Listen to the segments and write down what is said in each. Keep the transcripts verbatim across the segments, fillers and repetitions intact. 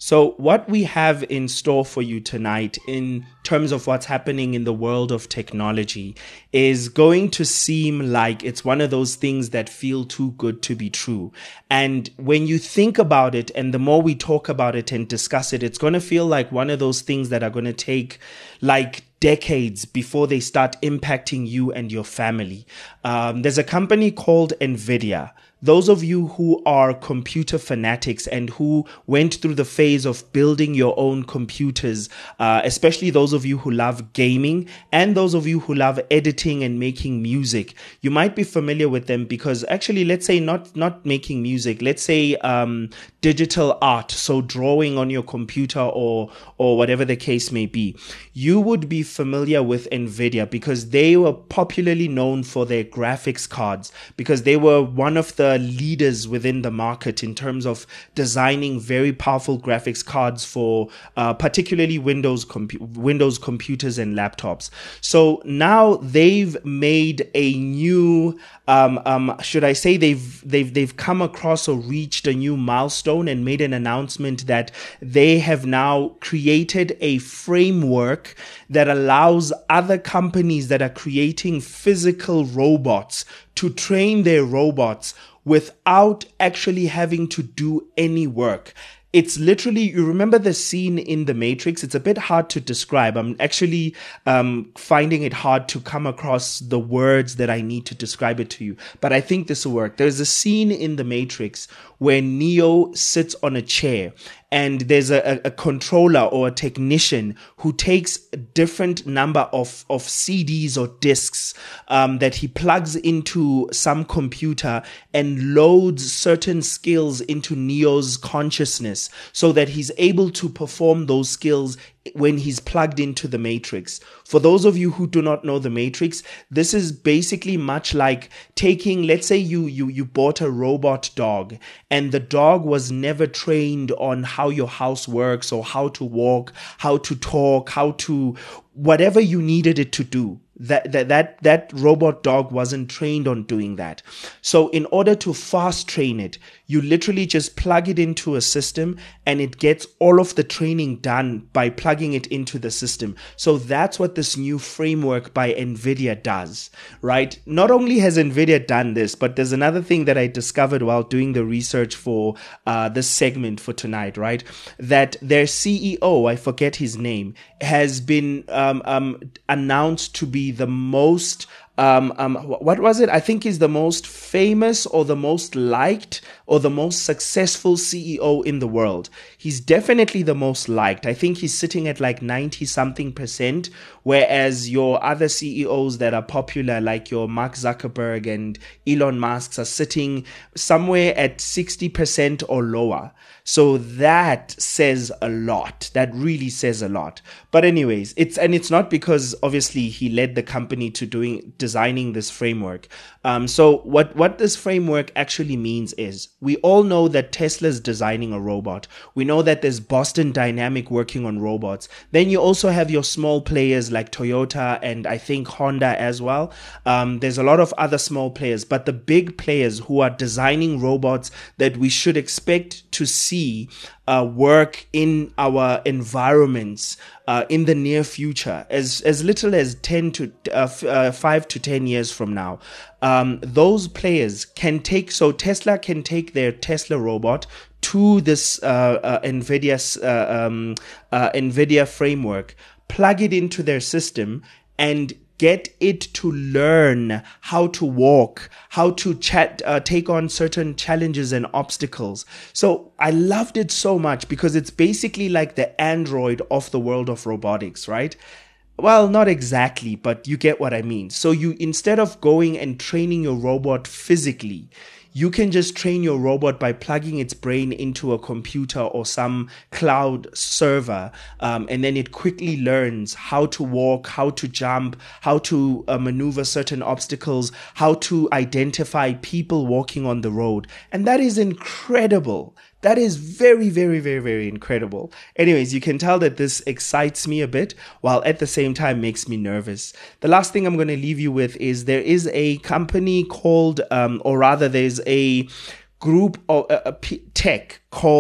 So what we have in store for you tonight in terms of what's happening in the world of technology is going to seem like it's one of those things that feel too good to be true. And when you think about it, and the more we talk about it and discuss it, it's going to feel like one of those things that are going to take like decades before they start impacting you and your family. Um, there's a company called NVIDIA. Those of you who are computer fanatics and who went through the phase of building your own computers, uh, especially those of you who love gaming and those of you who love editing and making music, you might be familiar with them because actually, let's say not, not making music, let's say um, digital art, so drawing on your computer or, or whatever the case may be. You would be familiar with NVIDIA because they were popularly known for their graphics cards, because they were one of the leaders within the market in terms of designing very powerful graphics cards for uh, particularly Windows compu- Windows computers and laptops. So now they've made a new, um, um, should I say, they've they've they've come across or reached a new milestone and made an announcement that they have now created a framework that allows other companies that are creating physical robots to train their robots without actually having to do any work. It's literally, you remember the scene in The Matrix? It's a bit hard to describe. I'm actually um, finding it hard to come across the words that I need to describe it to you. But I think this will work. There's a scene in The Matrix where Neo sits on a chair and there's a, a controller or a technician who takes a different number of, of C Ds or discs um, that he plugs into some computer and loads certain skills into Neo's consciousness so that he's able to perform those skills when he's plugged into the Matrix. For those of you who do not know the Matrix, this is basically much like taking, let's say you you you bought a robot dog and the dog was never trained on how your house works or how to walk, how to talk, how to whatever you needed it to do. That, that that that robot dog wasn't trained on doing that. So in order to fast train it, you literally just plug it into a system and it gets all of the training done by plugging it into the system. So that's what this new framework by NVIDIA does, right? Not only has NVIDIA done this, but there's another thing that I discovered while doing the research for uh, this segment for tonight, right? That their C E O, I forget his name, has been um, um, announced to be the most um um what was it I think is the most famous or the most liked or the most successful C E O in the world. He's definitely the most liked. I think he's sitting at like ninety something percent, whereas your other C E Os that are popular like your Mark Zuckerberg and Elon Musk are sitting somewhere at sixty percent or lower. So that says a lot. That really says a lot. But anyways, it's and it's not because obviously he led the company to doing designing this framework. Um, so what what this framework actually means is we all know that Tesla's designing a robot. We know that there's Boston Dynamic working on robots. Then you also have your small players like Toyota and I think Honda as well. Um, there's a lot of other small players, but the big players who are designing robots that we should expect to see Uh, work in our environments uh, in the near future, as as little as ten to uh, f- uh, five to ten years from now. Um, those players can take, so Tesla can take their Tesla robot to this uh, uh, NVIDIA uh, um, uh, NVIDIA framework, plug it into their system, and get it to learn how to walk, how to chat, uh, take on certain challenges and obstacles. So I loved it so much because it's basically like the Android of the world of robotics, right? Well, not exactly, but you get what I mean. So you, instead of going and training your robot physically, you can just train your robot by plugging its brain into a computer or some cloud server, um, and then it quickly learns how to walk, how to jump, how to uh, maneuver certain obstacles, how to identify people walking on the road. And that is incredible. That is very, very, very, very incredible. Anyways, you can tell that this excites me a bit, while at the same time makes me nervous. The last thing I'm going to leave you with is there is a company called, um, or rather there's a group of uh, tech called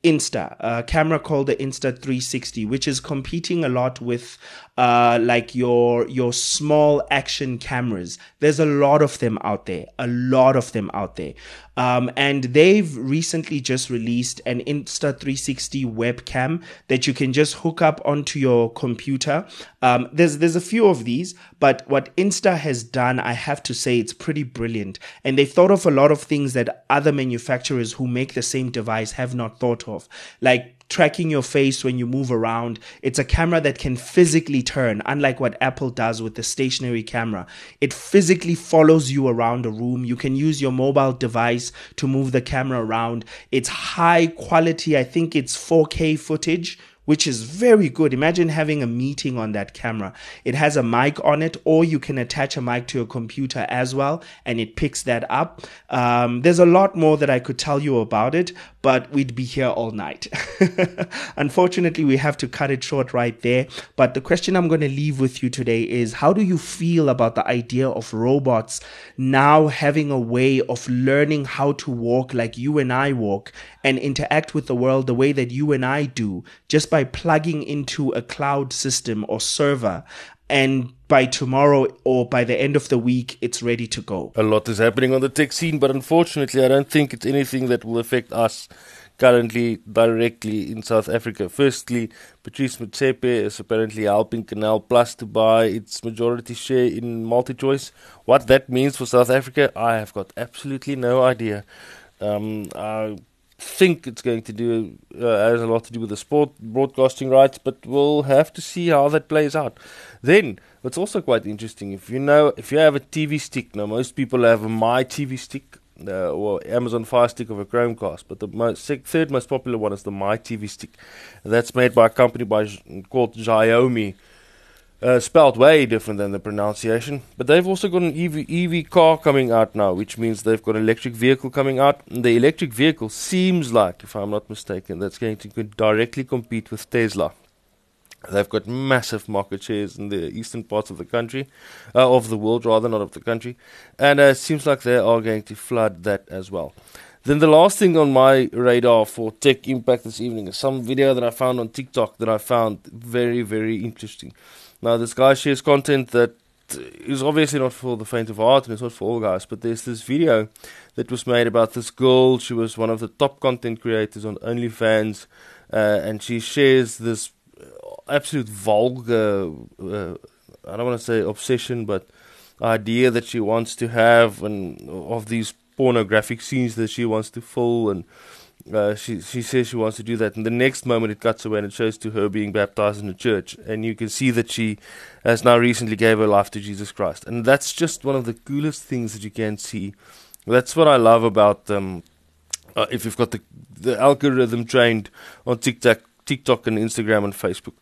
Insta, a camera called the Insta three sixty, which is competing a lot with uh, like your your small action cameras. There's a lot of them out there, a lot of them out there. Um, and they've recently just released an Insta three sixty webcam that you can just hook up onto your computer. Um, there's there's a few of these, but what Insta has done, I have to say, it's pretty brilliant. And they've thought of a lot of things that other manufacturers who make the same device have not thought of, like tracking your face when you move around. It's a camera that can physically turn, unlike what Apple does with the stationary camera. It physically follows you around a room. You can use your mobile device to move the camera around. It's high quality. I think it's four K footage, which is very good. Imagine having a meeting on that camera. It has a mic on it, or you can attach a mic to your computer as well, and it picks that up. Um, there's a lot more that I could tell you about it, but we'd be here all night. Unfortunately, we have to cut it short right there. But the question I'm going to leave with you today is, how do you feel about the idea of robots now having a way of learning how to walk like you and I walk and interact with the world the way that you and I do, just by plugging into a cloud system or server, and by tomorrow or by the end of the week, it's ready to go? A lot is happening on the tech scene, but unfortunately, I don't think it's anything that will affect us currently directly in South Africa. Firstly, Patrice Motsepe is apparently helping Canal Plus to buy its majority share in MultiChoice. What that means for South Africa, I have got absolutely no idea. Um, I think it's going to do uh, has a lot to do with the sport broadcasting rights, but we'll have to see how that plays out. Then, what's also quite interesting, if you know, if you have a T V stick, now most people have a My T V stick uh, or Amazon Fire Stick of a Chromecast, but the most, third most popular one is the My T V stick. That's made by a company by called Xiaomi. Uh, spelled way different than the pronunciation, but they've also got an E V, E V car coming out now, which means they've got an electric vehicle coming out. And the electric vehicle seems like, if I'm not mistaken, that's going to directly compete with Tesla. They've got massive market shares in the eastern parts of the country, uh, of the world rather, not of the country, and uh, it seems like they are going to flood that as well. Then the last thing on my radar for Tech Impact this evening is some video that I found on TikTok that I found very, very interesting. Now, this guy shares content that is obviously not for the faint of heart, and it's not for all guys, but there's this video that was made about this girl. She was one of the top content creators on OnlyFans, uh, and she shares this absolute vulgar, uh, I don't want to say obsession, but idea that she wants to have, and of these pornographic scenes that she wants to fill, and Uh, she she says she wants to do that, and the next moment it cuts away and it shows to her being baptized in a church, and you can see that she has now recently gave her life to Jesus Christ, and that's just one of the coolest things that you can see. That's what I love about um, uh, if you've got the the algorithm trained on TikTok, TikTok and Instagram and Facebook.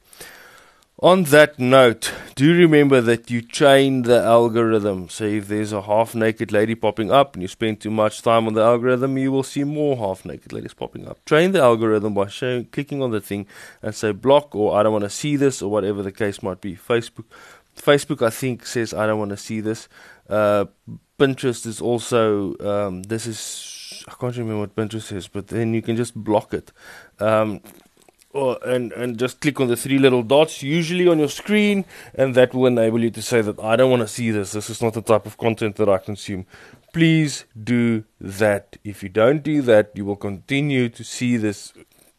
On that note, do remember that you train the algorithm. So if there's a half-naked lady popping up and you spend too much time on the algorithm, you will see more half-naked ladies popping up. Train the algorithm by showing, clicking on the thing and say block, or I don't want to see this, or whatever the case might be. Facebook, Facebook, I think, says I don't want to see this. Uh, Pinterest is also, um, this is, I can't remember what Pinterest says, but then you can just block it. Um, Or, and, and just click on the three little dots, usually on your screen, and that will enable you to say that I don't want to see this. This is not the type of content that I consume. Please do that. If you don't do that, you will continue to see this,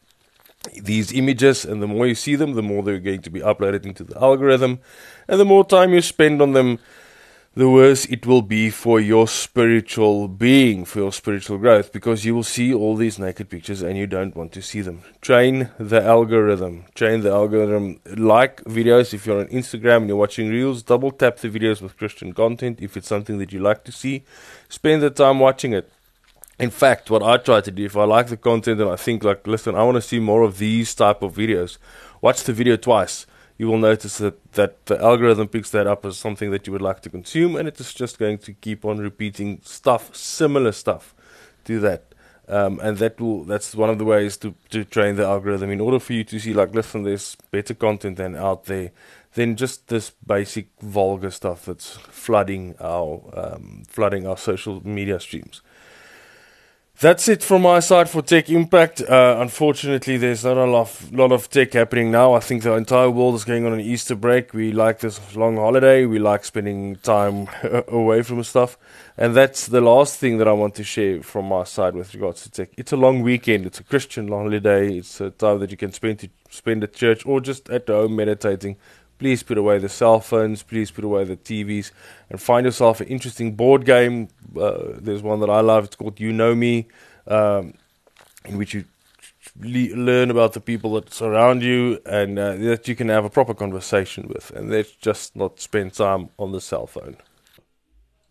these images, and the more you see them, the more they're going to be uploaded into the algorithm, and the more time you spend on them, the worse it will be for your spiritual being, for your spiritual growth, because you will see all these naked pictures and you don't want to see them. Train the algorithm. Train the algorithm. Like videos. If you're on Instagram and you're watching Reels, double tap the videos with Christian content if it's something that you like to see. Spend the time watching it. In fact, what I try to do, if I like the content and I think, like, listen, I want to see more of these type of videos, watch the video twice. You will notice that, that the algorithm picks that up as something that you would like to consume, and it is just going to keep on repeating stuff, similar stuff to that. Um, and that will that's one of the ways to, to train the algorithm. In order for you to see, like, listen, there's better content than out there than just this basic vulgar stuff that's flooding our um, flooding our social media streams. That's it from my side for Tech Impact. Uh, unfortunately, there's not a lot of, lot of tech happening now. I think the entire world is going on an Easter break. We like this long holiday. We like spending time away from stuff. And that's the last thing that I want to share from my side with regards to tech. It's a long weekend. It's a Christian holiday. It's a time that you can spend, to, spend at church or just at home meditating. Please put away the cell phones. Please put away the T Vs and find yourself an interesting board game. Uh, there's one that I love. It's called You Know Me, um, in which you le- learn about the people that surround you and uh, that you can have a proper conversation with. And let's just not spend time on the cell phone.